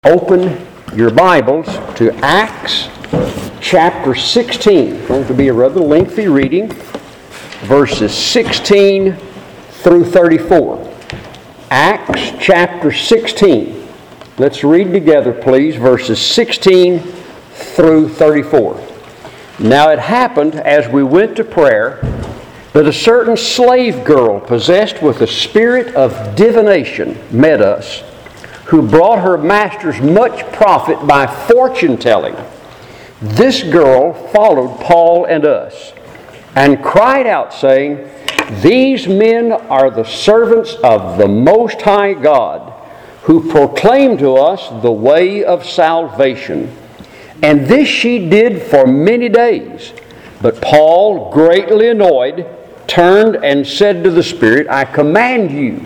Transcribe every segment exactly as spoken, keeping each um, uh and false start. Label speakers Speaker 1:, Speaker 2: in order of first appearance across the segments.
Speaker 1: Open your Bibles to Acts chapter sixteen. It's going to be a rather lengthy reading, verses sixteen through thirty-four. Acts chapter sixteen. Let's read together, please, verses sixteen through thirty-four. Now it happened as we went to prayer that a certain slave girl possessed with a spirit of divination met us, who brought her masters much profit by fortune-telling. This girl followed Paul and us, and cried out, saying, "These men are the servants of the Most High God, who proclaim to us the way of salvation." And this she did for many days. But Paul, greatly annoyed, turned and said to the Spirit, "I command you,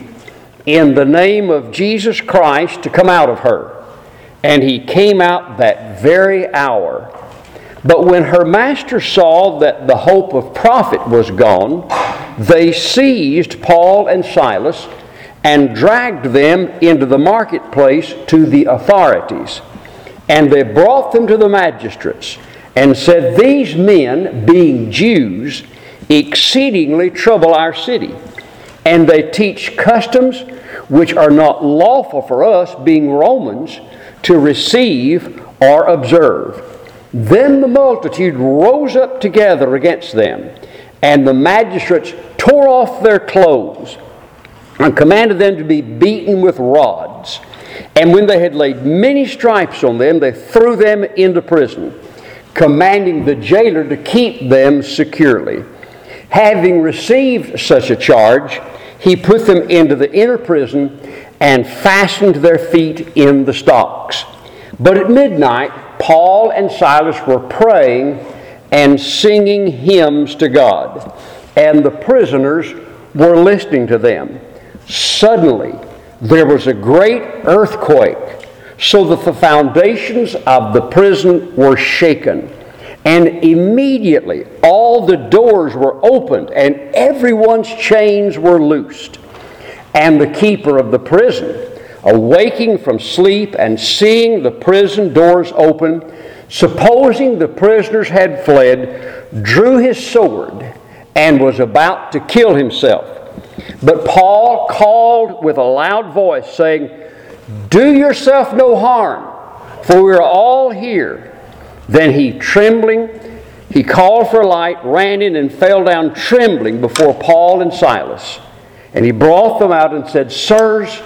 Speaker 1: in the name of Jesus Christ, to come out of her." And he came out that very hour. But when her master saw that the hope of profit was gone, they seized Paul and Silas and dragged them into the marketplace to the authorities. And they brought them to the magistrates and said, "These men, being Jews, exceedingly trouble our city. And they teach customs which are not lawful for us, being Romans, to receive or observe." Then the multitude rose up together against them, and the magistrates tore off their clothes and commanded them to be beaten with rods. And when they had laid many stripes on them, they threw them into prison, commanding the jailer to keep them securely. Having received such a charge, he put them into the inner prison and fastened their feet in the stocks. But at midnight, Paul and Silas were praying and singing hymns to God, and the prisoners were listening to them. Suddenly, there was a great earthquake, so that the foundations of the prison were shaken. And immediately all the doors were opened, and everyone's chains were loosed. And the keeper of the prison, awaking from sleep and seeing the prison doors open, supposing the prisoners had fled, drew his sword and was about to kill himself. But Paul called with a loud voice, saying, "Do yourself no harm, for we are all here." Then he, trembling, he called for a light, ran in, and fell down trembling before Paul and Silas. And he brought them out and said, "Sirs,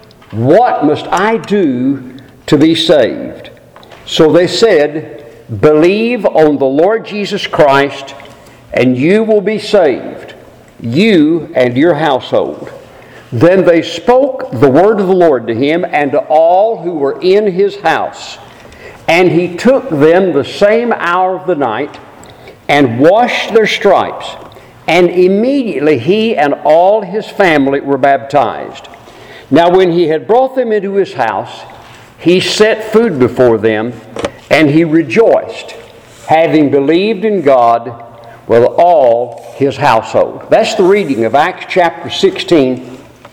Speaker 1: what must I do to be saved?" So they said, "Believe on the Lord Jesus Christ, and you will be saved, you and your household." Then they spoke the word of the Lord to him and to all who were in his house. And he took them the same hour of the night and washed their stripes. And immediately he and all his family were baptized. Now when he had brought them into his house, he set food before them, and he rejoiced, having believed in God with all his household. That's the reading of Acts chapter sixteen,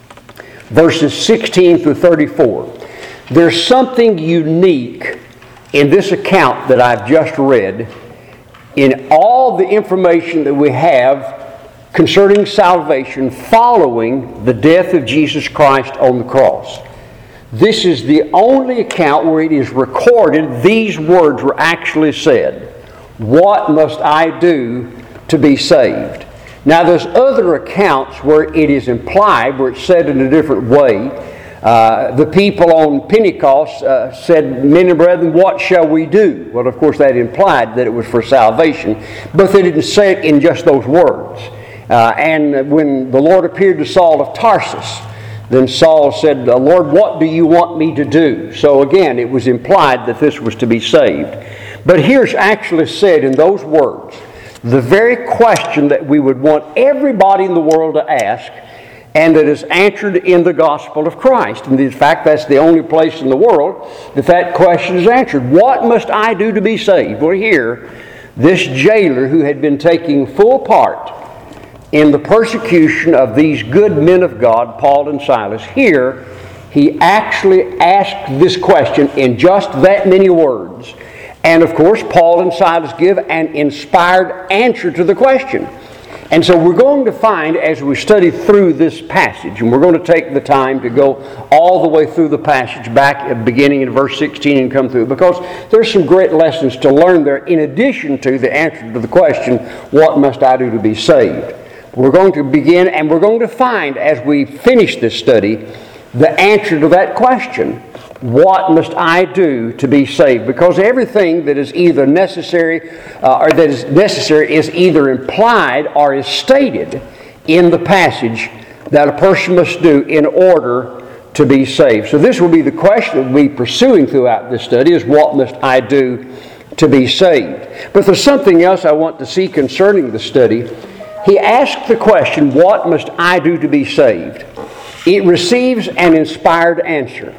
Speaker 1: verses sixteen through thirty-four. There's something unique in this account that I've just read, in all the information that we have concerning salvation following the death of Jesus Christ on the cross. This is the only account where it is recorded these words were actually said. "What must I do to be saved?" Now there's other accounts where it is implied, where it's said in a different way. Uh, the people on Pentecost uh, said, "Men and brethren, what shall we do?" Well, of course, that implied that it was for salvation, but they didn't say it in just those words. Uh, and when the Lord appeared to Saul of Tarsus, then Saul said, "Lord, what do you want me to do?" So again, it was implied that this was to be saved. But here's actually said in those words, the very question that we would want everybody in the world to ask, and that is answered in the gospel of Christ. And in fact, that's the only place in the world that that question is answered. What must I do to be saved? Well, here, this jailer who had been taking full part in the persecution of these good men of God, Paul and Silas, here he actually asked this question in just that many words. And of course, Paul and Silas give an inspired answer to the question. And so we're going to find, as we study through this passage, and we're going to take the time to go all the way through the passage, back beginning in verse sixteen and come through, because there's some great lessons to learn there in addition to the answer to the question, what must I do to be saved? We're going to begin, and we're going to find, as we finish this study, the answer to that question. What must I do to be saved? Because everything that is either necessary uh, or that is necessary is either implied or is stated in the passage that a person must do in order to be saved. So this will be the question that we'll be pursuing throughout this study, is what must I do to be saved? But there's something else I want to see concerning the study. He asked the question, what must I do to be saved? It receives an inspired answer.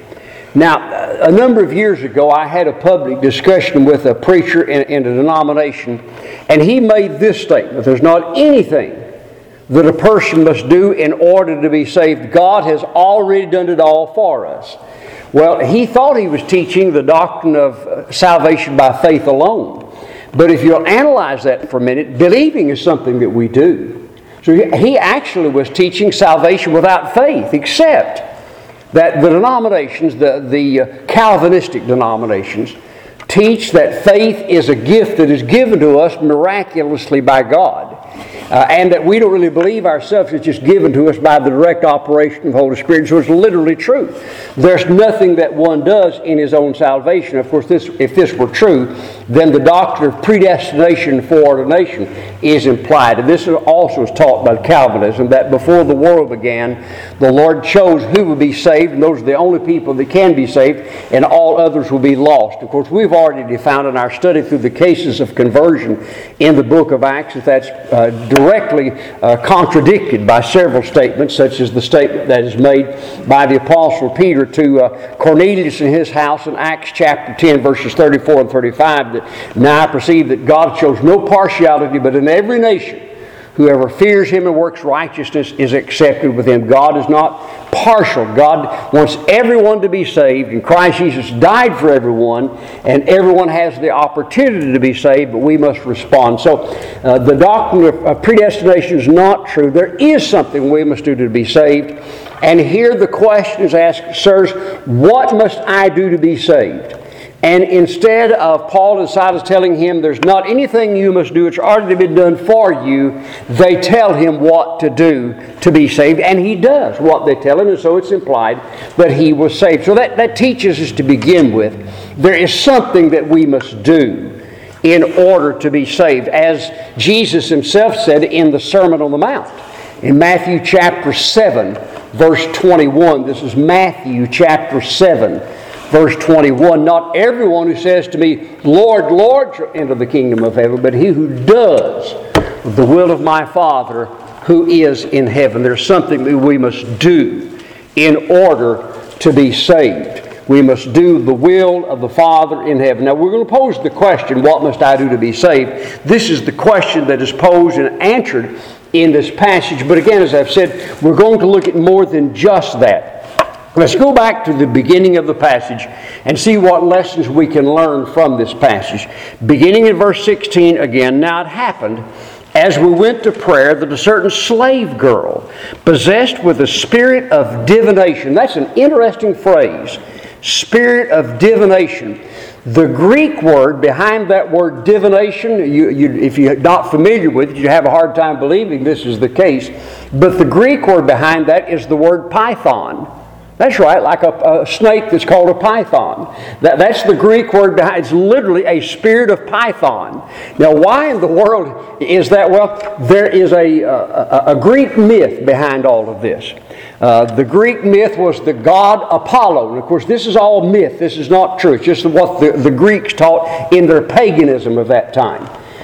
Speaker 1: Now, a number of years ago, I had a public discussion with a preacher in, in a denomination, and he made this statement: there's not anything that a person must do in order to be saved. God has already done it all for us. Well, he thought he was teaching the doctrine of salvation by faith alone. But if you'll analyze that for a minute, believing is something that we do. So he actually was teaching salvation without faith, except that the denominations, the, the uh, Calvinistic denominations, teach that faith is a gift that is given to us miraculously by God. Uh, and that we don't really believe ourselves, it's just given to us by the direct operation of the Holy Spirit. So it's literally true. There's nothing that one does in his own salvation. Of course, this, if this were true, then the doctrine of predestination and foreordination is implied. And this also is taught by Calvinism, that before the world began, the Lord chose who would be saved, and those are the only people that can be saved, and all others will be lost. Of course, we've already found in our study through the cases of conversion in the book of Acts that that's uh, directly uh, contradicted by several statements, such as the statement that is made by the Apostle Peter to uh, Cornelius in his house in Acts chapter ten, verses thirty-four and thirty-five, that now I perceive that God shows no partiality, but in every nation whoever fears Him and works righteousness is accepted with Him. God is not partial. God wants everyone to be saved, and Christ Jesus died for everyone, and everyone has the opportunity to be saved, but we must respond. So uh, the doctrine of, of predestination is not true. There is something we must do to be saved. And here the question is asked, sirs, what must I do to be saved? And instead of Paul and Silas telling him there's not anything you must do, it's already been done for you, they tell him what to do to be saved. And he does what they tell him, and so it's implied that he was saved. So that, that teaches us to begin with, there is something that we must do in order to be saved. As Jesus Himself said in the Sermon on the Mount, in Matthew chapter seven, verse twenty-one. This is Matthew chapter seven, verse twenty-one. Not everyone who says to me, Lord, Lord, shall enter the kingdom of heaven, but he who does the will of my Father who is in heaven. There's something that we must do in order to be saved. We must do the will of the Father in heaven. Now we're going to pose the question, what must I do to be saved? This is the question that is posed and answered in this passage. But again, as I've said, we're going to look at more than just that. Let's go back to the beginning of the passage and see what lessons we can learn from this passage. Beginning in verse sixteen again, now it happened as we went to prayer that a certain slave girl, possessed with a spirit of divination. That's an interesting phrase, spirit of divination. The Greek word behind that word divination, you, you, if you're not familiar with it, you have a hard time believing this is the case. But the Greek word behind that is the word python. That's right, like a, a snake that's called a python. That, that's the Greek word behind. It's literally a spirit of python. Now, why in the world is that? Well, there is a, a, a Greek myth behind all of this. Uh, the Greek myth was the god Apollo. And of course, this is all myth. This is not true. It's just what the, the Greeks taught in their paganism of that time.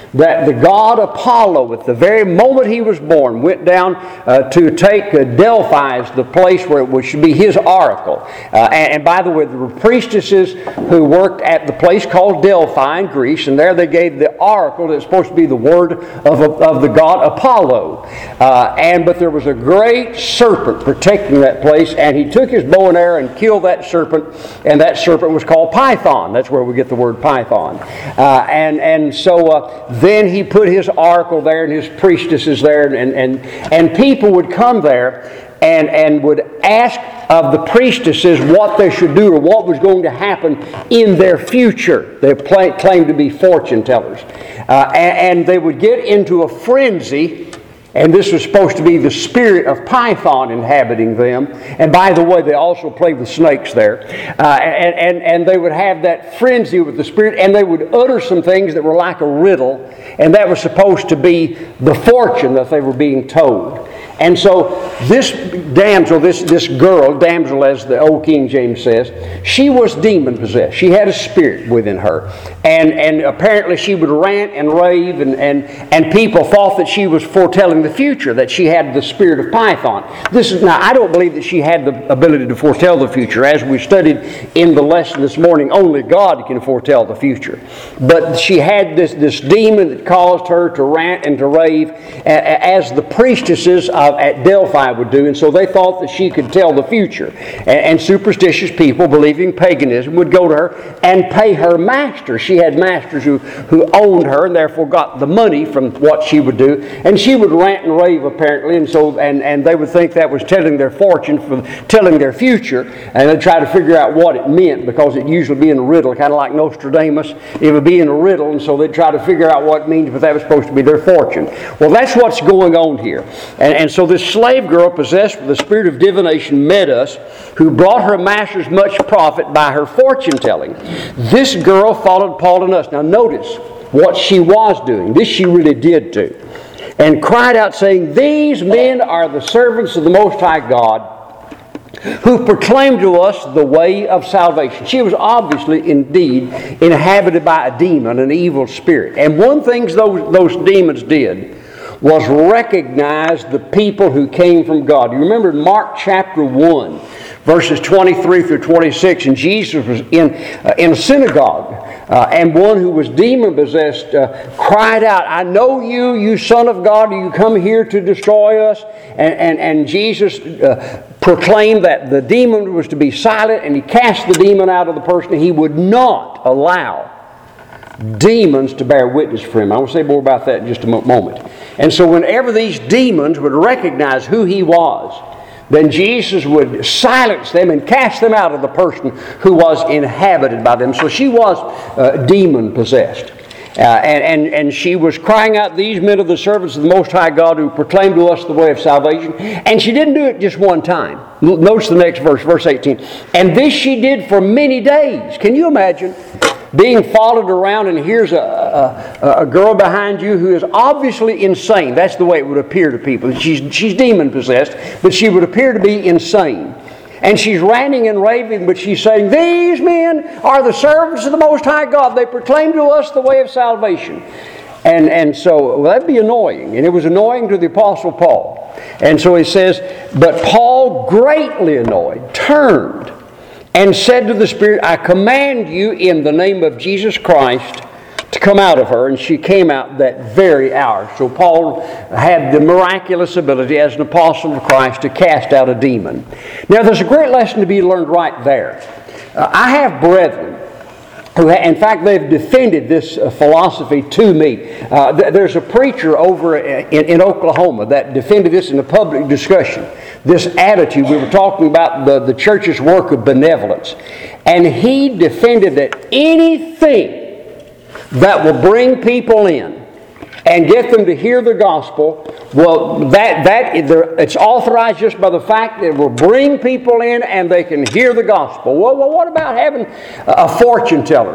Speaker 1: that the god Apollo, at the very moment he was born, went down uh, to take uh, Delphi as the place where it should be his oracle. Uh, and, and by the way, there were priestesses who worked at the place called Delphi in Greece, and there they gave the oracle that's supposed to be the word of, of the god Apollo. Uh, and but there was a great serpent protecting that place, and he took his bow and arrow and killed that serpent, and that serpent was called Python. That's where we get the word Python. Uh, and and so uh, then he put his oracle there and his priestesses there, and and, and people would come there and, and would ask of the priestesses what they should do or what was going to happen in their future. They claimed to be fortune tellers. Uh, and, and they would get into a frenzy. And this was supposed to be the spirit of Python inhabiting them. And by the way, they also played with snakes there. Uh, and, and, and they would have that frenzy with the spirit, and they would utter some things that were like a riddle, and that was supposed to be the fortune that they were being told. And so this damsel, this, this girl, damsel as the old King James says, she was demon-possessed. She had a spirit within her. And, and apparently she would rant and rave, and, and, and people thought that she was foretelling the future, that she had the spirit of Python. This is now, I don't believe that she had the ability to foretell the future. As we studied in the lesson this morning, only God can foretell the future. But she had this, this demon that caused her to rant and to rave, as the priestesses of at Delphi would do, and so they thought that she could tell the future. And, and superstitious people, believing paganism, would go to her and pay her master. She had masters who, who owned her and therefore got the money from what she would do. And she would rant and rave apparently, and so and, and they would think that was telling their fortune, for telling their future, and they'd try to figure out what it meant, because it usually be in a riddle, kind of like Nostradamus. It would be in a riddle, and so they'd try to figure out what it means, but that was supposed to be their fortune. Well, that's what's going on here. And, and so this slave girl possessed with the spirit of divination met us, who brought her masters much profit by her fortune telling. This girl followed Paul and us. Now notice what she was doing. This she really did do. And cried out saying, "These men are the servants of the Most High God, who proclaim to us the way of salvation." She was obviously indeed inhabited by a demon, an evil spirit. And one thing those, those demons did was recognize the people who came from God. You remember in Mark chapter one, verses twenty-three through twenty-six, and Jesus was in, uh, in a synagogue, uh, and one who was demon-possessed uh, cried out, "I know you, you Son of God, you come here to destroy us." And, and, and Jesus uh, proclaimed that the demon was to be silent, and he cast the demon out of the person. He would not allow demons to bear witness for him. I will say more about that in just a moment. And so whenever these demons would recognize who he was, then Jesus would silence them and cast them out of the person who was inhabited by them. So she was uh, demon-possessed. Uh, and, and, and she was crying out, "These men are the servants of the Most High God, who proclaim to us the way of salvation." And she didn't do it just one time. Notice the next verse, verse eighteen. "And this she did for many days." Can you imagine being followed around, and here's a, a, a girl behind you who is obviously insane? That's the way it would appear to people. She's, she's demon-possessed, but she would appear to be insane. And she's ranting and raving, but she's saying, "These men are the servants of the Most High God. They proclaim to us the way of salvation." And, and so well, that'd be annoying. And it was annoying to the Apostle Paul. And so he says, "But Paul, greatly annoyed, turned and said to the Spirit, I command you in the name of Jesus Christ to come out of her." And she came out that very hour. So Paul had the miraculous ability as an apostle of Christ to cast out a demon. Now there's a great lesson to be learned right there. Uh, I have brethren who, in fact, they've defended this uh, philosophy to me. Uh, th- there's a preacher over in, in Oklahoma that defended this in a public discussion. This attitude, we were talking about the, the church's work of benevolence. And he defended that anything that will bring people in and get them to hear the gospel, well, that that it's authorized just by the fact that it will bring people in and they can hear the gospel. Well, well what about having a fortune teller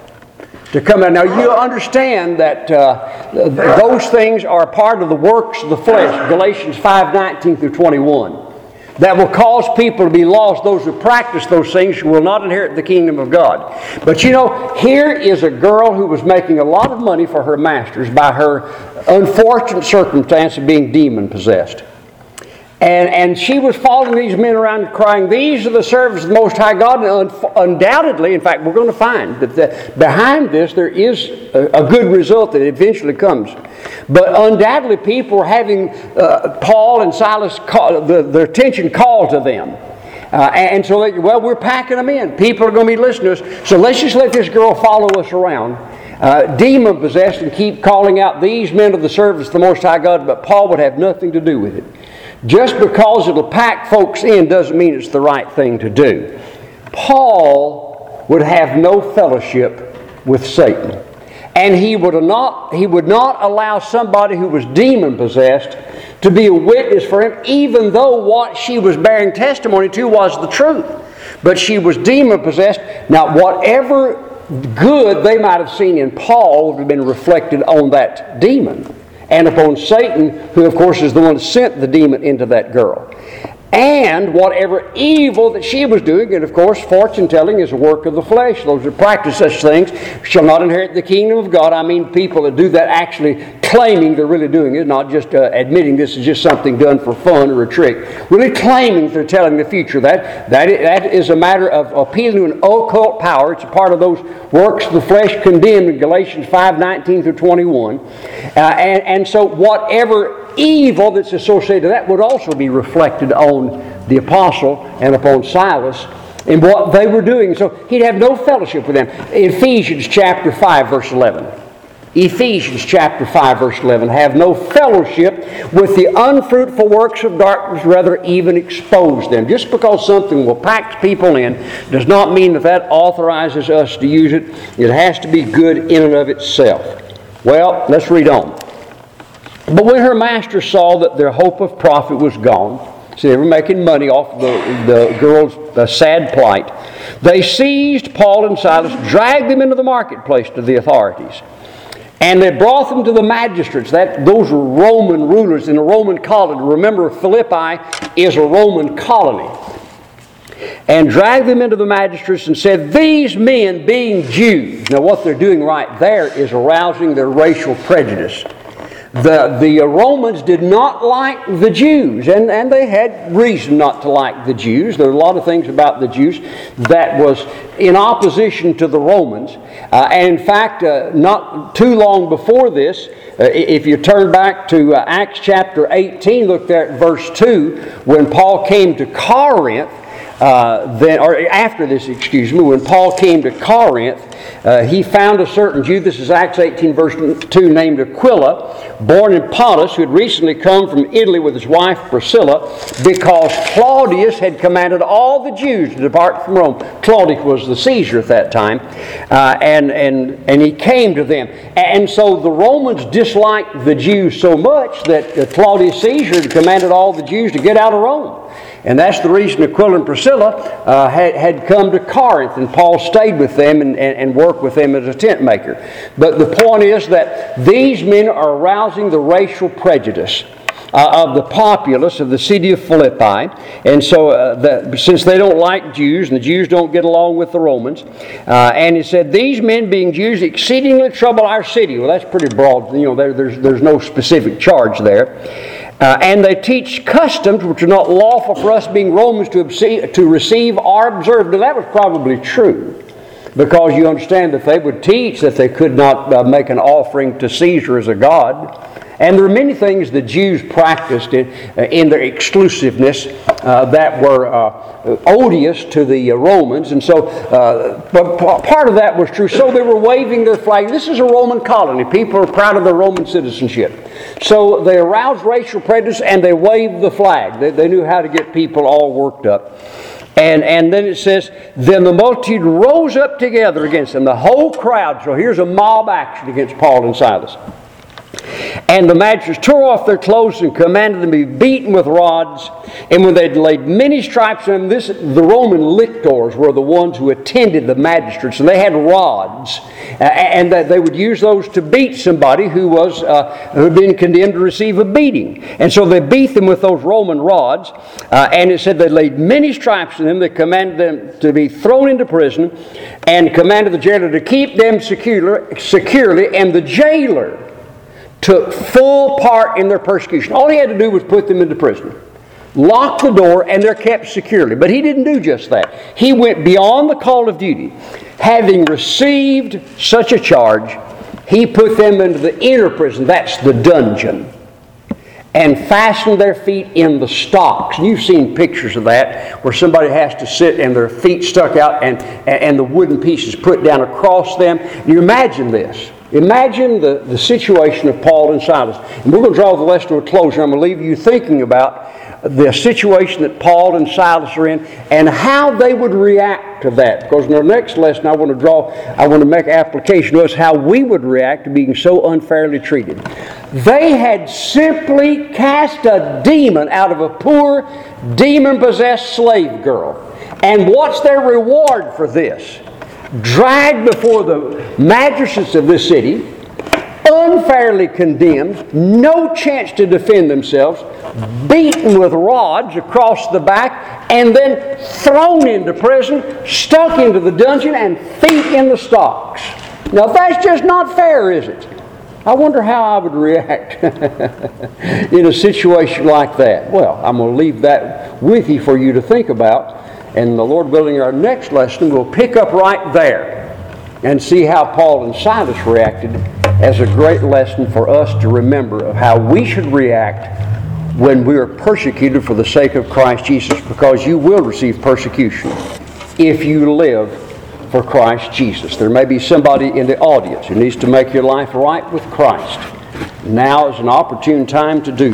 Speaker 1: to come in? Now, you understand that uh, those things are part of the works of the flesh, Galatians five nineteen through twenty-one. that will cause people to be lost. Those who practice those things will not inherit the kingdom of God. But you know, here is a girl who was making a lot of money for her masters by her unfortunate circumstance of being demon-possessed. And, and she was following these men around crying, "These are the servants of the Most High God." And un- undoubtedly, in fact, we're going to find that the, behind this there is a, a good result that eventually comes. But undoubtedly, people were having uh, Paul and Silas, call, the, their attention called to them. Uh, and, and so, they, well, we're packing them in. People are going to be listening to us. So let's just let this girl follow us around. Uh, demon-possessed, and keep calling out, "These men are the servants of the Most High God," but Paul would have nothing to do with it. Just because it'll pack folks in doesn't mean it's the right thing to do. Paul would have no fellowship with Satan. And he would not, he would not allow somebody who was demon-possessed to be a witness for him, even though what she was bearing testimony to was the truth. But she was demon-possessed. Now, whatever good they might have seen in Paul would have been reflected on that demon and upon Satan, who of course is the one that sent the demon into that girl. And whatever evil that she was doing, and of course fortune-telling is a work of the flesh. Those who practice such things shall not inherit the kingdom of God. I mean people that do that actually claiming they're really doing it, not just uh, admitting this is just something done for fun or a trick. Really claiming they're telling the future. That, that, that is a matter of appealing to an occult power. It's a part of those works of the flesh condemned in Galatians five nineteen through twenty-one. Uh, and, and so whatever evil that's associated with that would also be reflected on the apostle and upon Silas in what they were doing. So he'd have no fellowship with them. Ephesians chapter five verse eleven. Ephesians chapter five verse eleven. Have no fellowship with the unfruitful works of darkness, rather even expose them. Just because something will pack people in does not mean that that authorizes us to use it. It has to be good in and of itself. Well, let's read on. But when her master saw that their hope of profit was gone, see, they were making money off the, the girl's the sad plight, they seized Paul and Silas, dragged them into the marketplace to the authorities. And they brought them to the magistrates. That, those were Roman rulers in a Roman colony. Remember, Philippi is a Roman colony. And dragged them into the magistrates and said, "These men being Jews." Now what they're doing right there is arousing their racial prejudice. The, the Romans did not like the Jews, and, and they had reason not to like the Jews. There are a lot of things about the Jews that was in opposition to the Romans. Uh, and in fact, uh, not too long before this, uh, if you turn back to uh, Acts chapter eighteen, look there at verse two, when Paul came to Corinth, Uh, then, or after this, excuse me, when Paul came to Corinth, uh, he found a certain Jew, this is Acts eighteen verse two, named Aquila, born in Pontus, who had recently come from Italy with his wife Priscilla, because Claudius had commanded all the Jews to depart from Rome. Claudius was the Caesar at that time, uh, and, and, and he came to them. And so the Romans disliked the Jews so much that uh, Claudius Caesar had commanded all the Jews to get out of Rome. And that's the reason Aquila and Priscilla uh, had, had come to Corinth, and Paul stayed with them and, and, and worked with them as a tent maker. But the point is that these men are arousing the racial prejudice uh, of the populace of the city of Philippi. And so uh, the, since they don't like Jews, and the Jews don't get along with the Romans, uh, and he said, "These men being Jews exceedingly trouble our city." Well, that's pretty broad. You know, there, there's, there's no specific charge there. Uh, and they teach customs which are not lawful for us being Romans to, obse- to receive or observe. Now that was probably true, because you understand that they would teach that they could not uh, make an offering to Caesar as a god. And there are many things the Jews practiced in, uh, in their exclusiveness uh, that were uh, odious to the uh, Romans. And so uh, but part of that was true. So they were waving their flag. This is a Roman colony. People are proud of their Roman citizenship. So they aroused racial prejudice and they waved the flag. They, they knew how to get people all worked up. And, and then it says, "Then the multitude rose up together against them." The whole crowd. So here's a mob action against Paul and Silas. And the magistrates tore off their clothes and commanded them to be beaten with rods. And when they'd laid many stripes on them, this, the Roman lictors were the ones who attended the magistrates, and they had rods. Uh, and they would use those to beat somebody who was uh, who had been condemned to receive a beating. And so they beat them with those Roman rods. Uh, and it said they laid many stripes on them. They commanded them to be thrown into prison, and commanded the jailer to keep them secure, securely. And the jailer took full part in their persecution. All he had to do was put them into prison, lock the door, and they're kept securely. But he didn't do just that. He went beyond the call of duty. Having received such a charge, he put them into the inner prison, that's the dungeon, and fastened their feet in the stocks. And you've seen pictures of that, where somebody has to sit and their feet stuck out and, and the wooden pieces put down across them. You imagine this. Imagine the, the situation of Paul and Silas. And we're going to draw the lesson to a close. I'm going to leave you thinking about the situation that Paul and Silas are in and how they would react to that. Because in our next lesson, I want to draw, I want to make application to us how we would react to being so unfairly treated. They had simply cast a demon out of a poor, demon-possessed slave girl. And what's their reward for this? Dragged before the magistrates of this city, unfairly condemned, no chance to defend themselves, beaten with rods across the back, and then thrown into prison, stuck into the dungeon, and feet in the stocks. Now that's just not fair, is it? I wonder how I would react in a situation like that. Well, I'm going to leave that with you for you to think about. And the Lord willing, our next lesson, we'll pick up right there and see how Paul and Silas reacted as a great lesson for us to remember of how we should react when we are persecuted for the sake of Christ Jesus, because you will receive persecution if you live for Christ Jesus. There may be somebody in the audience who needs to make your life right with Christ. Now is an opportune time to do